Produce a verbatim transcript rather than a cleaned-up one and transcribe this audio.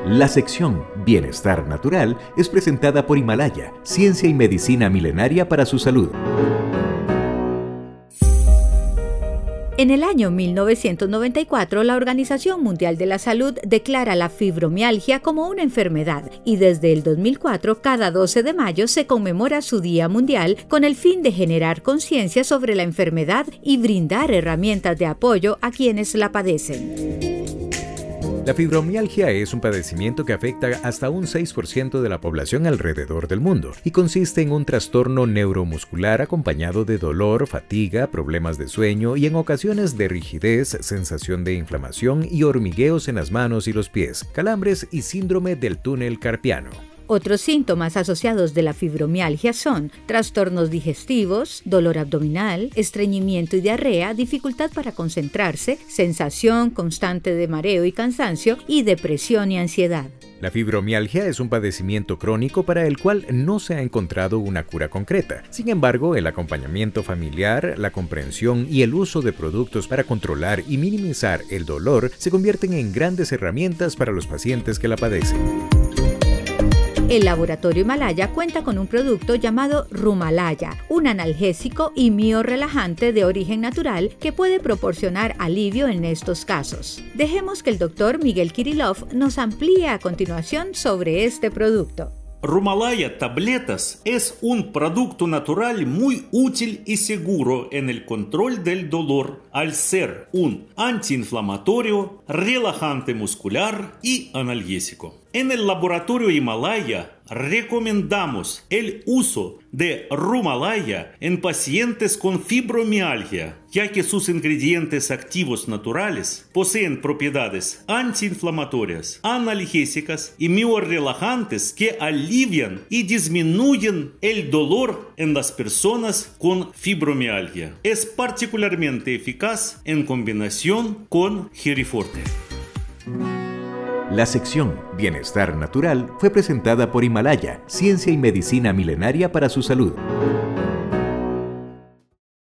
La sección Bienestar Natural es presentada por Himalaya, ciencia y medicina milenaria para su salud. En el año mil novecientos noventa y cuatro, la Organización Mundial de la Salud declara la fibromialgia como una enfermedad y desde el dos mil cuatro, cada doce de mayo se conmemora su Día Mundial con el fin de generar conciencia sobre la enfermedad y brindar herramientas de apoyo a quienes la padecen. La fibromialgia es un padecimiento que afecta hasta un seis por ciento de la población alrededor del mundo y consiste en un trastorno neuromuscular acompañado de dolor, fatiga, problemas de sueño y en ocasiones de rigidez, sensación de inflamación y hormigueos en las manos y los pies, calambres y síndrome del túnel carpiano. Otros síntomas asociados de la fibromialgia son trastornos digestivos, dolor abdominal, estreñimiento y diarrea, dificultad para concentrarse, sensación constante de mareo y cansancio y depresión y ansiedad. La fibromialgia es un padecimiento crónico para el cual no se ha encontrado una cura concreta. Sin embargo, el acompañamiento familiar, la comprensión y el uso de productos para controlar y minimizar el dolor se convierten en grandes herramientas para los pacientes que la padecen. El laboratorio Himalaya cuenta con un producto llamado Rumalaya, un analgésico y miorrelajante de origen natural que puede proporcionar alivio en estos casos. Dejemos que el doctor Miguel Kirillov nos amplíe a continuación sobre este producto. Rumalaya Tabletas es un producto natural muy útil y seguro en el control del dolor al ser un antiinflamatorio, relajante muscular y analgésico. En el laboratorio Himalaya recomendamos el uso de Rumalaya en pacientes con fibromialgia, ya que sus ingredientes activos naturales poseen propiedades antiinflamatorias, analgésicas y miorrelajantes que alivian y disminuyen el dolor en las personas con fibromialgia. Es particularmente eficaz en combinación con Geriforte. La sección Bienestar Natural fue presentada por Himalaya, ciencia y medicina milenaria para su salud.